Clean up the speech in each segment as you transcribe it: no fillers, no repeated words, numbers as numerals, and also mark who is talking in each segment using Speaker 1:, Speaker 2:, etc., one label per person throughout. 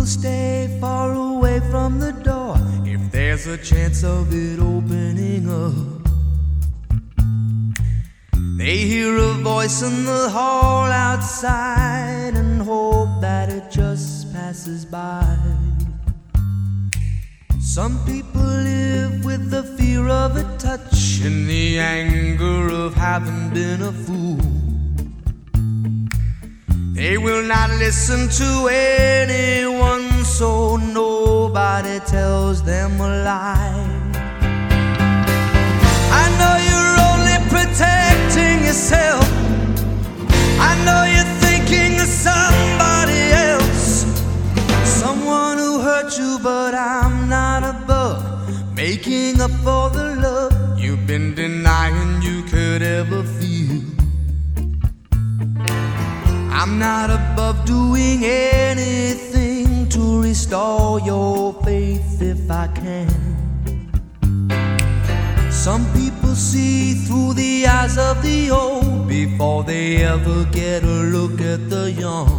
Speaker 1: people stay far away from the door if there's a chance of it opening up. They hear a voice in the hall outside and hope that it just passes by. Some people live with the fear of a touch and the anger of having been a fool. They will not listen to anyone, so nobody tells them a lie. I know you're only protecting yourself. I know you're thinking of somebody else, someone who hurt you, but I'm not above making up for the love you've been denying you could ever feel. I'm not above doing anything to restore your faith if I can. Some people see through the eyes of the old before they ever get a look at the young.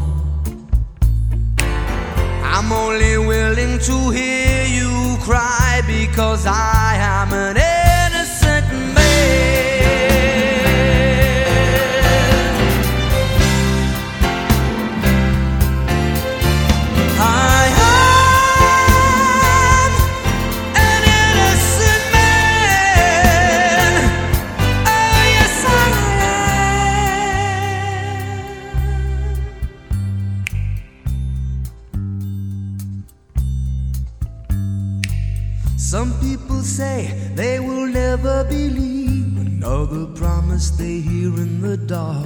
Speaker 1: I'm only willing to hear you cry because I am an innocent man. I am an innocent man. Oh, yes, I am. Some people say they will never believe another promise they hear in the dark,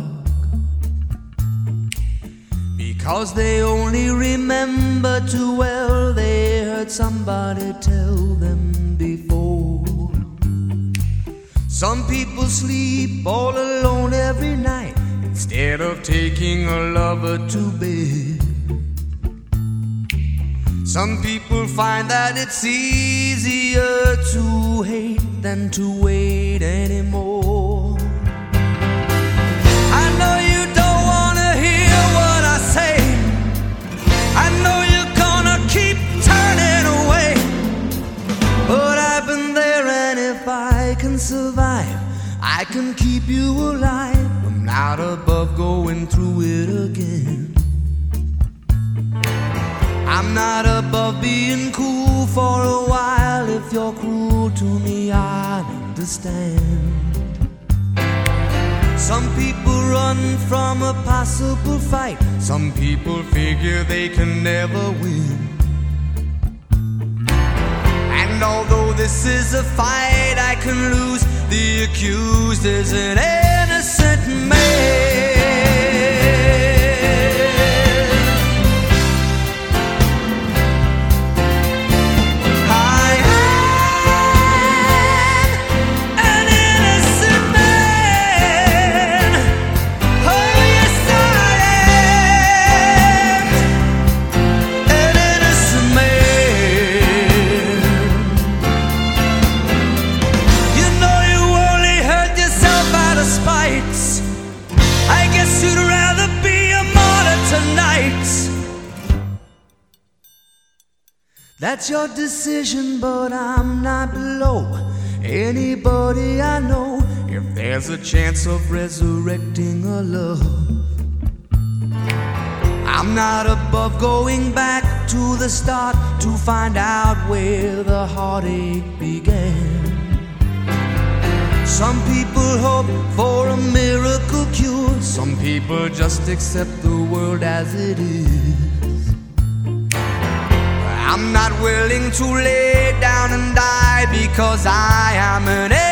Speaker 1: because they only remember too well they heard somebody tell them before. Some people sleep all alone every night instead of taking a lover to bed. Some people find that it's easier to hate than to wait anymore. I know you don't want to hear what I say. I know you're gonna keep turning away, but I've been there, and if I can survive, I can keep you alive. I'm not above going through it again. I'm not above being cool for a while. If you're cruel to me, I understand. Some people run from a possible fight. Some people figure they can never win. And although this is a fight I can lose, the accused is an innocent man. You'd rather be a martyr tonight. That's your decision, but I'm not below anybody I know. If there's a chance of resurrecting a love, I'm not above going back to the start to find out where the heartache began. Some people hope for a miracle cure. Some people just accept the world as it is. I'm not willing to lay down and die because I am an